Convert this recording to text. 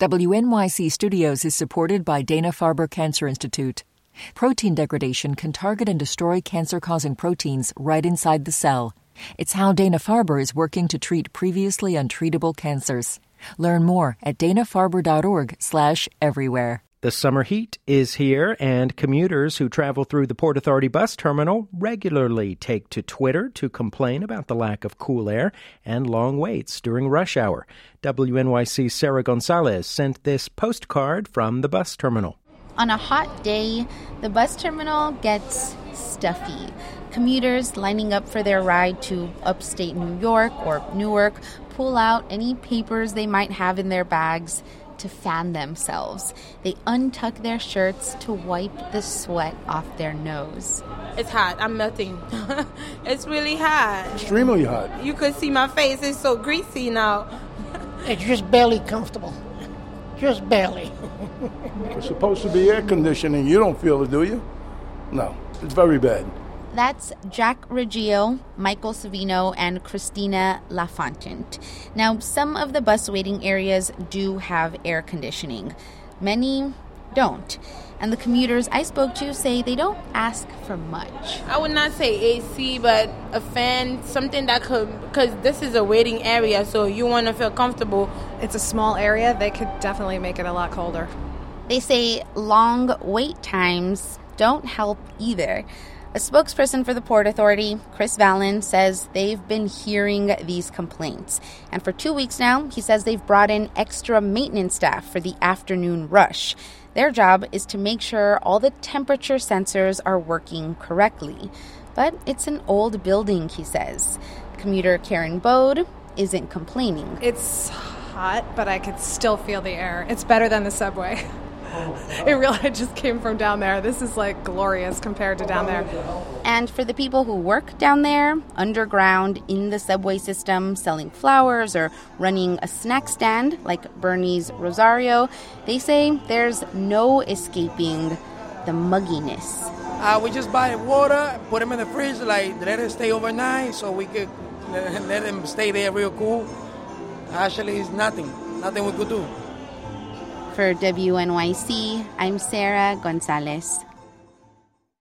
WNYC Studios is supported by Dana-Farber Cancer Institute. Protein degradation can target and destroy cancer-causing proteins right inside the cell. It's how Dana-Farber is working to treat previously untreatable cancers. Learn more at danafarber.org/everywhere. The summer heat is here, and commuters who travel through the Port Authority bus terminal regularly take to Twitter to complain about the lack of cool air and long waits during rush hour. WNYC's Sarah Gonzalez sent this postcard from the bus terminal. On a hot day, the bus terminal gets stuffy. Commuters lining up for their ride to upstate New York or Newark pull out any papers they might have in their bags to fan themselves. They untuck their shirts to wipe the sweat off their nose. It's hot. I'm melting. It's really hot. Extremely hot. You could see my face. It's so greasy now. It's just barely comfortable. Just barely. It's supposed to be air conditioning. You don't feel it, do you? No. It's very bad. That's Jack Reggio, Michael Savino, and Christina LaFontant. Now, some of the bus waiting areas do have air conditioning. Many don't. And the commuters I spoke to say they don't ask for much. I would not say AC, but a fan, something that could, because this is a waiting area, so you want to feel comfortable. It's a small area. They could definitely make it a lot colder. They say long wait times don't help either. A spokesperson for the Port Authority, Chris Vallon, says they've been hearing these complaints. And for 2 weeks now, he says they've brought in extra maintenance staff for the afternoon rush. Their job is to make sure all the temperature sensors are working correctly. But it's an old building, he says. Commuter Karen Bode isn't complaining. It's hot, but I could still feel the air. It's better than the subway. I just came from down there. This is like glorious compared to down there. And for the people who work down there, underground in the subway system, selling flowers or running a snack stand like Bernie's Rosario, they say there's no escaping the mugginess. We just buy water, put them in the fridge, let it stay overnight so we could let them stay there real cool. Actually, it's nothing we could do. For WNYC, I'm Sarah Gonzalez.